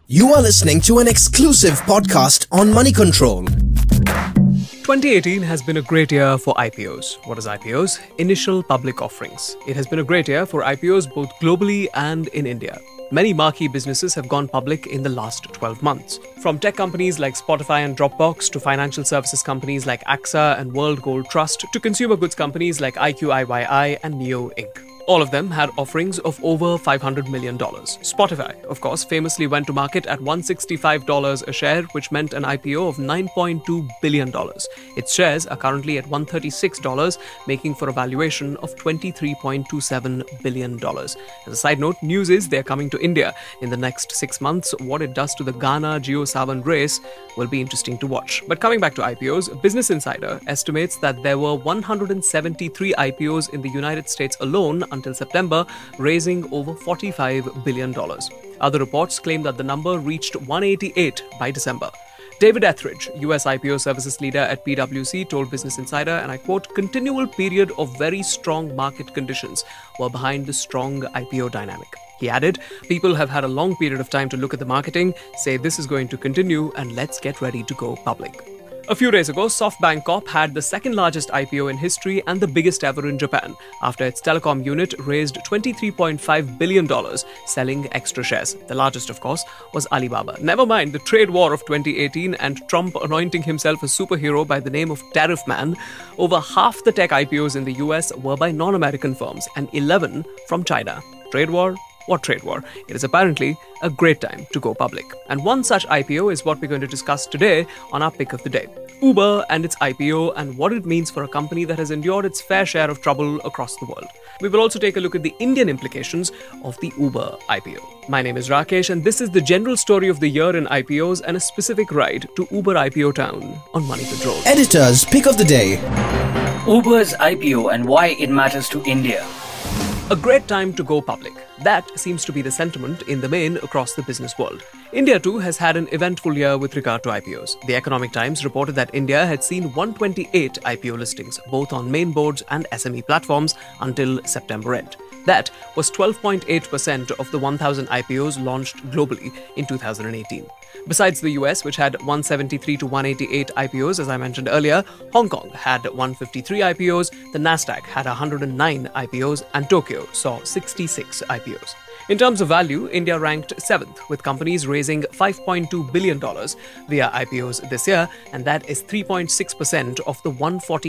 You are listening to an exclusive podcast on Money Control. 2018 has been a great year for IPOs. What is IPOs? Initial public offerings. It has been a great year for IPOs both globally and in India. Many marquee businesses have gone public in the last 12 months. From tech companies like Spotify and Dropbox to financial services companies like AXA and World Gold Trust to consumer goods companies like IQIYI and Neo Inc. All of them had offerings of over $500 million. Spotify, of course, famously went to market at $165 a share, which meant an IPO of $9.2 billion. Its shares are currently at $136, making for a valuation of $23.27 billion. As a side note, news is they're coming to India in the next 6 months. What it does to the Ghana JioSaavn race will be interesting to watch. But coming back to IPOs, Business Insider estimates that there were 173 IPOs in the United States alone until September, raising over $45 billion. Other reports claim that the number reached 188 by December. David Etheridge, US IPO services leader at PwC, told Business Insider, and I quote, "Continual period of very strong market conditions were behind the strong IPO dynamic." He added, "People have had a long period of time to look at the marketing, say this is going to continue, and let's get ready to go public." A few days ago, SoftBank Corp had the second largest IPO in history and the biggest ever in Japan, after its telecom unit raised $23.5 billion, selling extra shares. The largest, of course, was Alibaba. Never mind the trade war of 2018 and Trump anointing himself a superhero by the name of Tariff Man. Over half the tech IPOs in the US were by non-American firms and 11 from China. Trade war? What trade war? It is apparently a great time to go public. And one such IPO is what we're going to discuss today on our pick of the day. Uber and its IPO and what it means for a company that has endured its fair share of trouble across the world. We will also take a look at the Indian implications of the Uber IPO. My name is Rakesh and this is the general story of the year in IPOs and a specific ride to Uber IPO Town on Money Control. Editor's pick of the day. Uber's IPO and why it matters to India. A great time to go public. That seems to be the sentiment in the main across the business world. India too has had an eventful year with regard to IPOs. The Economic Times reported that India had seen 128 IPO listings, both on main boards and SME platforms, until September end. That was 12.8% of the 1,000 IPOs launched globally in 2018. Besides the US, which had 173 to 188 IPOs, as I mentioned earlier, Hong Kong had 153 IPOs, the Nasdaq had 109 IPOs, and Tokyo saw 66 IPOs. In terms of value, India ranked 7th, with companies raising $5.2 billion via IPOs this year, and that is 3.6% of the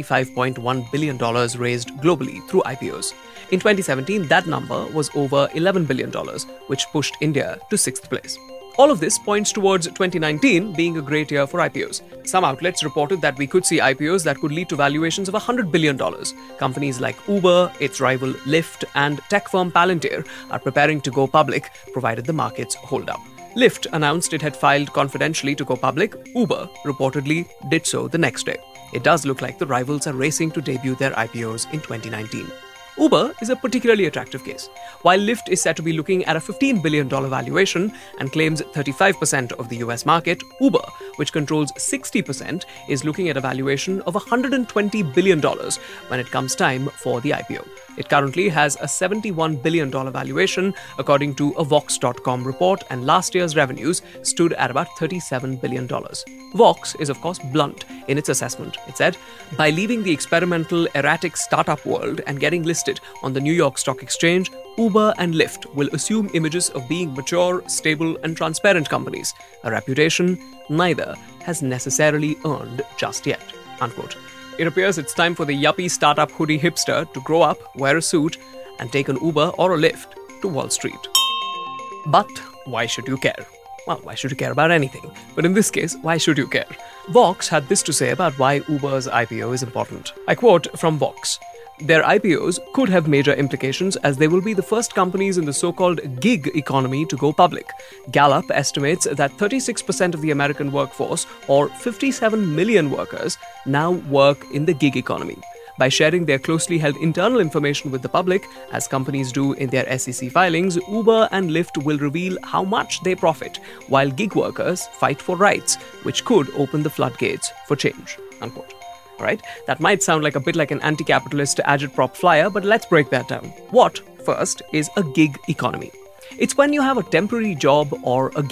$145.1 billion raised globally through IPOs. In 2017, that number was over $11 billion, which pushed India to 6th place. All of this points towards 2019 being a great year for IPOs. Some outlets reported that we could see IPOs that could lead to valuations of $100 billion. Companies like Uber, its rival Lyft, and tech firm Palantir are preparing to go public, provided the markets hold up. Lyft announced it had filed confidentially to go public. Uber reportedly did so the next day. It does look like the rivals are racing to debut their IPOs in 2019. Uber is a particularly attractive case. While Lyft is set to be looking at a $15 billion valuation and claims 35% of the US market, Uber, which controls 60%, is looking at a valuation of $120 billion when it comes time for the IPO. It currently has a $71 billion valuation, according to a Vox.com report, and last year's revenues stood at about $37 billion. Vox is, of course, blunt in its assessment. It said, "By leaving the experimental, erratic startup world and getting listed on the New York Stock Exchange, Uber and Lyft will assume images of being mature, stable, and transparent companies, a reputation neither has necessarily earned just yet." Unquote. It appears it's time for the yuppie startup hoodie hipster to grow up, wear a suit, and take an Uber or a Lyft to Wall Street. But why should you care? Well, why should you care about anything? But in this case, why should you care? Vox had this to say about why Uber's IPO is important. I quote from Vox. Their IPOs could have major implications as they will be the first companies in the so-called gig economy to go public. Gallup estimates that 36% of the American workforce, or 57 million workers, now work in the gig economy. By sharing their closely held internal information with the public, as companies do in their SEC filings, Uber and Lyft will reveal how much they profit, while gig workers fight for rights, which could open the floodgates for change. Unquote. Right? That might sound like a bit like an anti-capitalist agitprop flyer, but let's break that down. What, first, is a gig economy? It's when you have a temporary job or a gig.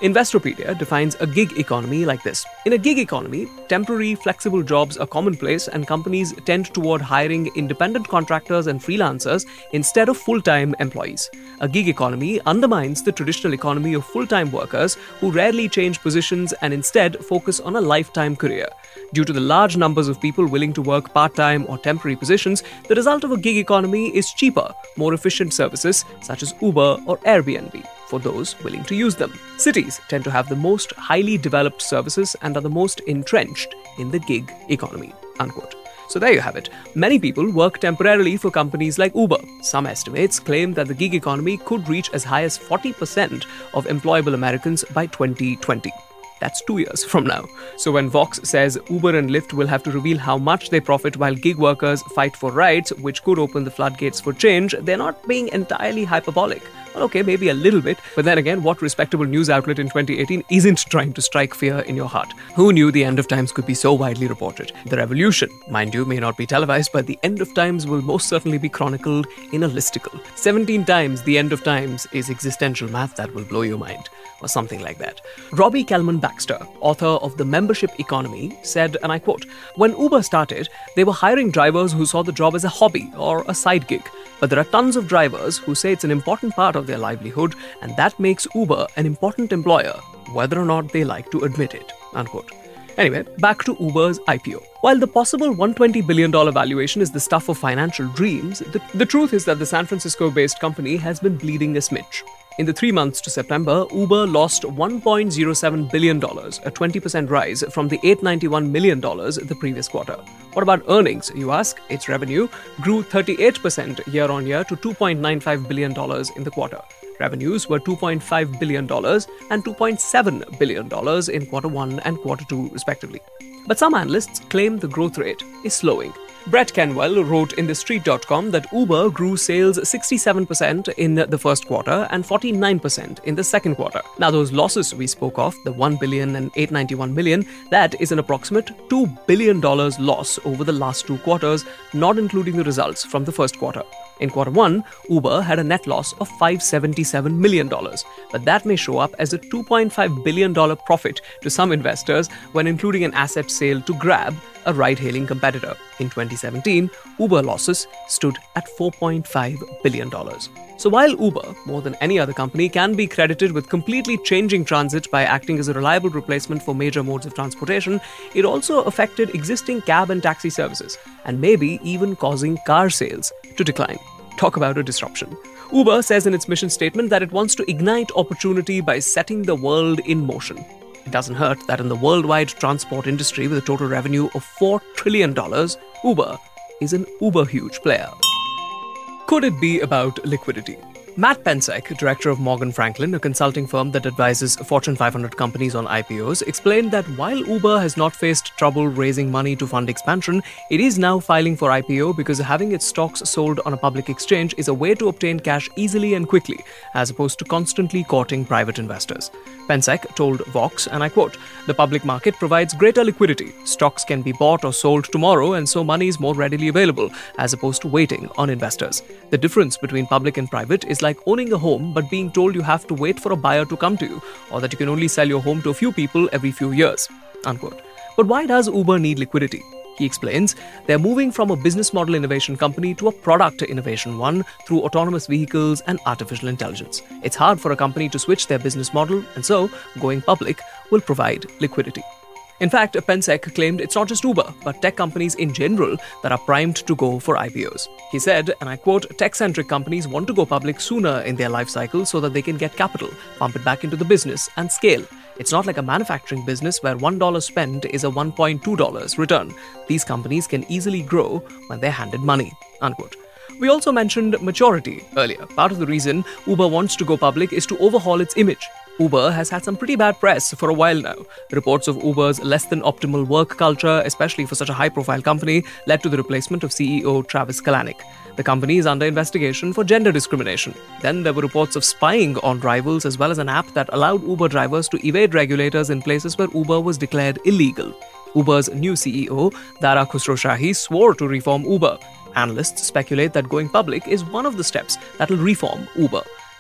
Investopedia defines a gig economy like this. In a gig economy, temporary, flexible jobs are commonplace and companies tend toward hiring independent contractors and freelancers instead of full-time employees. A gig economy undermines the traditional economy of full-time workers who rarely change positions and instead focus on a lifetime career. Due to the large numbers of people willing to work part-time or temporary positions, the result of a gig economy is cheaper, more efficient services such as Uber or Airbnb for those willing to use them. Cities tend to have the most highly developed services and are the most entrenched in the gig economy, unquote. So there you have it. Many people work temporarily for companies like Uber. Some estimates claim that the gig economy could reach as high as 40% of employable Americans by 2020. That's 2 years from now. So when Vox says Uber and Lyft will have to reveal how much they profit while gig workers fight for rights, which could open the floodgates for change, they're not being entirely hyperbolic. Well, okay, maybe a little bit, but then again, what respectable news outlet in 2018 isn't trying to strike fear in your heart? Who knew the end of times could be so widely reported? The revolution, mind you, may not be televised, but the end of times will most certainly be chronicled in a listicle. 17 times the end of times is existential math that will blow your mind, or something like that. Robbie Kellman Baxter, author of The Membership Economy, said, and I quote, "When Uber started, they were hiring drivers who saw the job as a hobby or a side gig. But there are tons of drivers who say it's an important part of their livelihood, and that makes Uber an important employer, whether or not they like to admit it," unquote. Anyway, back to Uber's IPO. While the possible $120 billion valuation is the stuff of financial dreams, the truth is that the San Francisco-based company has been bleeding a smidge. In the 3 months to September, Uber lost $1.07 billion, a 20% rise from the $891 million the previous quarter. What about earnings, you ask? Its revenue grew 38% year-on-year to $2.95 billion in the quarter. Revenues were $2.5 billion and $2.7 billion in Q1 and Q2, respectively. But some analysts claim the growth rate is slowing. Brett Kenwell wrote in TheStreet.com that Uber grew sales 67% in the first quarter and 49% in the second quarter. Now, those losses we spoke of, the $1 billion and $891 million, that is an approximate $2 billion loss over the last 2 quarters, not including the results from the first quarter. In Q1, Uber had a net loss of $577 million, but that may show up as a $2.5 billion profit to some investors when including an asset sale to Grab, a ride-hailing competitor. In 2017, Uber losses stood at $4.5 billion. So while Uber, more than any other company, can be credited with completely changing transit by acting as a reliable replacement for major modes of transportation, it also affected existing cab and taxi services, and maybe even causing car sales to decline. Talk about a disruption. Uber says in its mission statement that it wants to ignite opportunity by setting the world in motion. It doesn't hurt that in the worldwide transport industry with a total revenue of $4 trillion, Uber is an uber-huge player. Could it be about liquidity? Matt Pensek, director of Morgan Franklin, a consulting firm that advises Fortune 500 companies on IPOs, explained that while Uber has not faced trouble raising money to fund expansion, it is now filing for IPO because having its stocks sold on a public exchange is a way to obtain cash easily and quickly, as opposed to constantly courting private investors. Pensek told Vox, and I quote, "The public market provides greater liquidity. Stocks can be bought or sold tomorrow, and so money is more readily available, as opposed to waiting on investors. The difference between public and private is like owning a home but being told you have to wait for a buyer to come to you, or that you can only sell your home to a few people every few years," unquote. But why does Uber need liquidity? He explains, they're moving from a business model innovation company to a product innovation one through autonomous vehicles and artificial intelligence. It's hard for a company to switch their business model, and so going public will provide liquidity. In fact, Pensek claimed it's not just Uber, but tech companies in general that are primed to go for IPOs. He said, and I quote, "Tech-centric companies want to go public sooner in their life cycle so that they can get capital, pump it back into the business, and scale. It's not like a manufacturing business where $1 spent is a $1.2 return. These companies can easily grow when they're handed money," unquote. We also mentioned maturity earlier. Part of the reason Uber wants to go public is to overhaul its image. Uber has had some pretty bad press for a while now. Reports of Uber's less-than-optimal work culture, especially for such a high-profile company, led to the replacement of CEO Travis Kalanick. The company is under investigation for gender discrimination. Then there were reports of spying on rivals, as well as an app that allowed Uber drivers to evade regulators in places where Uber was declared illegal. Uber's new CEO, Dara Khosrowshahi, swore to reform Uber. Analysts speculate that going public is one of the steps that will reform Uber.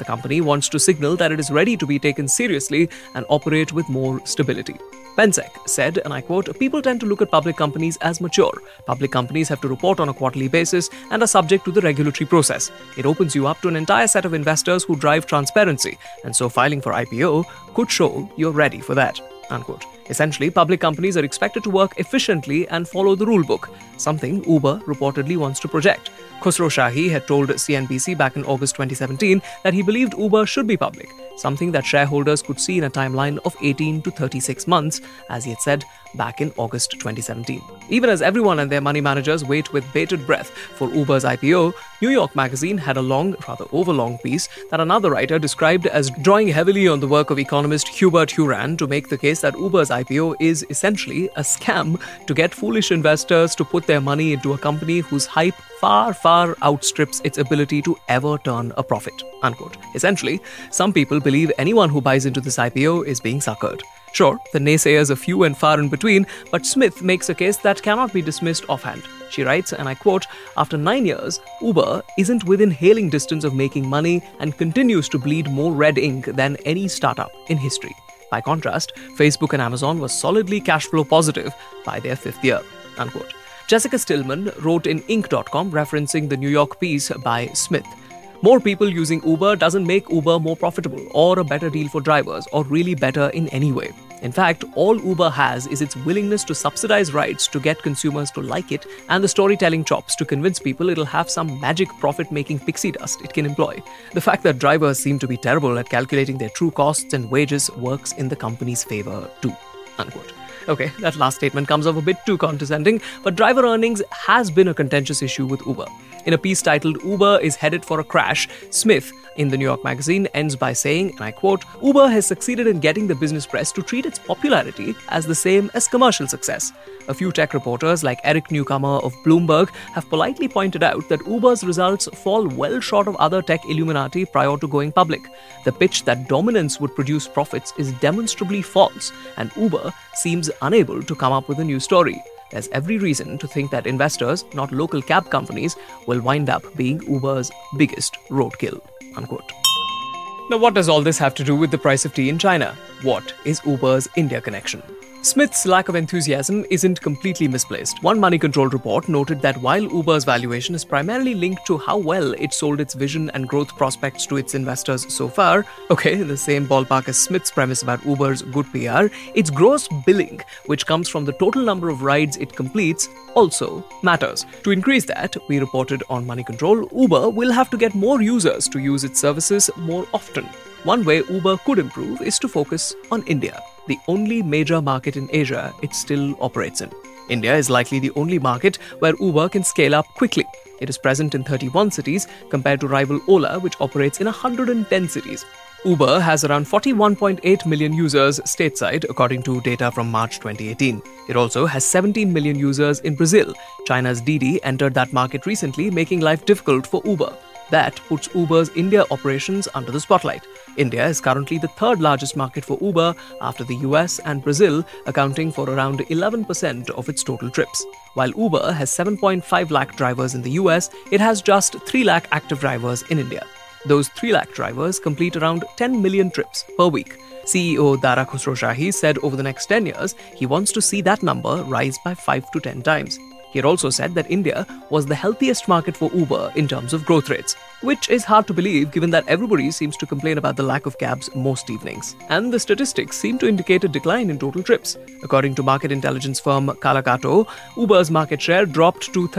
The company wants to signal that it is ready to be taken seriously and operate with more stability. Pensec said, and I quote, "People tend to look at public companies as mature. Public companies have to report on a quarterly basis and are subject to the regulatory process. It opens you up to an entire set of investors who drive transparency, and so filing for IPO could show you're ready for that." Unquote. Essentially, public companies are expected to work efficiently and follow the rulebook, something Uber reportedly wants to project. Khusro Shahi had told CNBC back in August 2017 that he believed Uber should be public, something that shareholders could see in a timeline of 18 to 36 months, as he had said back in August 2017. Even as everyone and their money managers wait with bated breath for Uber's IPO, New York Magazine had a long, rather overlong piece that another writer described as drawing heavily on the work of economist Hubert Huran to make the case that Uber's IPO is essentially a scam to get foolish investors to put their money into a company whose hype far outstrips its ability to ever turn a profit. Unquote. Essentially, some people believe anyone who buys into this IPO is being suckered. Sure, the naysayers are few and far in between, but Smith makes a case that cannot be dismissed offhand. She writes, and I quote, "After 9 years, Uber isn't within hailing distance of making money and continues to bleed more red ink than any startup in history. By contrast, Facebook and Amazon were solidly cash flow positive by their 5th year." Unquote. Jessica Stillman wrote in Inc.com referencing the New York piece by Smith. "More people using Uber doesn't make Uber more profitable or a better deal for drivers or really better in any way. In fact, all Uber has is its willingness to subsidize rides to get consumers to like it and the storytelling chops to convince people it'll have some magic profit-making pixie dust it can employ. The fact that drivers seem to be terrible at calculating their true costs and wages works in the company's favor too." Unquote. Okay, that last statement comes off a bit too condescending, but driver earnings has been a contentious issue with Uber. In a piece titled "Uber is Headed for a Crash," Smith in the New York Magazine ends by saying, and I quote, "Uber has succeeded in getting the business press to treat its popularity as the same as commercial success. A few tech reporters like Eric Newcomer of Bloomberg have politely pointed out that Uber's results fall well short of other tech illuminati prior to going public. The pitch that dominance would produce profits is demonstrably false, and Uber seems unable to come up with a new story. There's every reason to think that investors, not local cab companies, will wind up being Uber's biggest roadkill." Unquote. Now, what does all this have to do with the price of tea in China? What is Uber's India connection? Smith's lack of enthusiasm isn't completely misplaced. One Money Control report noted that while Uber's valuation is primarily linked to how well it sold its vision and growth prospects to its investors so far, okay, in the same ballpark as Smith's premise about Uber's good PR, its gross billing, which comes from the total number of rides it completes, also matters. To increase that, we reported on Money Control, Uber will have to get more users to use its services more often. One way Uber could improve is to focus on India, the only major market in Asia it still operates in. India is likely the only market where Uber can scale up quickly. It is present in 31 cities compared to rival Ola, which operates in 110 cities. Uber has around 41.8 million users stateside, according to data from March 2018. It also has 17 million users in Brazil. China's Didi entered that market recently, making life difficult for Uber. That puts Uber's India operations under the spotlight. India is currently the third largest market for Uber after the US and Brazil, accounting for around 11% of its total trips. While Uber has 7.5 lakh drivers in the US, it has just 3 lakh active drivers in India. Those 3 lakh drivers complete around 10 million trips per week. CEO Dara Khusro Shahi said over the next 10 years, he wants to see that number rise by 5 to 10 times. He had also said that India was the healthiest market for Uber in terms of growth rates, which is hard to believe given that everybody seems to complain about the lack of cabs most evenings. And the statistics seem to indicate a decline in total trips. According to market intelligence firm Kalakato, Uber's market share dropped to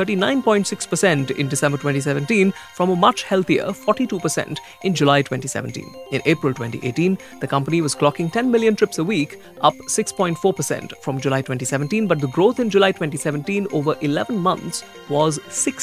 39.6% in December 2017 from a much healthier 42% in July 2017. In April 2018, the company was clocking 10 million trips a week, up 6.4% from July 2017, but the growth in July 2017 over 11 months was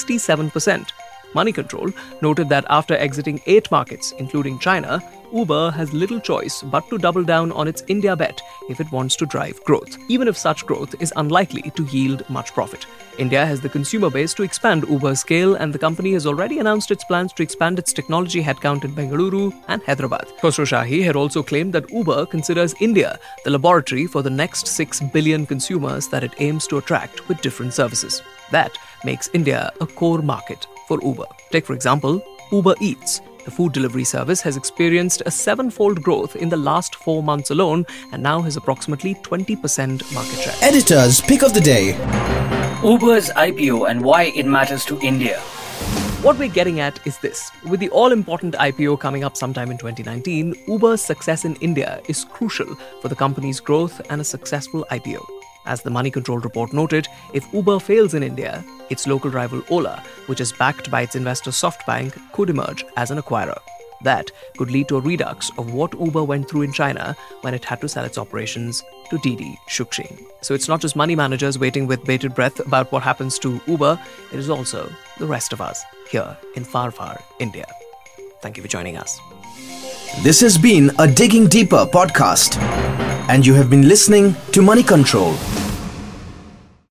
67%. Money Control noted that after exiting 8 markets, including China, Uber has little choice but to double down on its India bet if it wants to drive growth, even if such growth is unlikely to yield much profit. India has the consumer base to expand Uber's scale, and the company has already announced its plans to expand its technology headcount in Bengaluru and Hyderabad. Khosrow Shahi had also claimed that Uber considers India the laboratory for the next 6 billion consumers that it aims to attract with different services. That makes India a core market for Uber. Take, for example, Uber Eats. The food delivery service has experienced a 7-fold growth in the last 4 months alone and now has approximately 20% market share. Editor's Pick of the Day. Uber's IPO and why it matters to India. What we're getting at is this. With the all-important IPO coming up sometime in 2019, Uber's success in India is crucial for the company's growth and a successful IPO. As the Money Control report noted, if Uber fails in India, its local rival Ola, which is backed by its investor SoftBank, could emerge as an acquirer. That could lead to a redux of what Uber went through in China when it had to sell its operations to Didi Chuxing. So it's not just money managers waiting with bated breath about what happens to Uber, it is also the rest of us here in far, far India. Thank you for joining us. This has been a Digging Deeper podcast, and you have been listening to Money Control.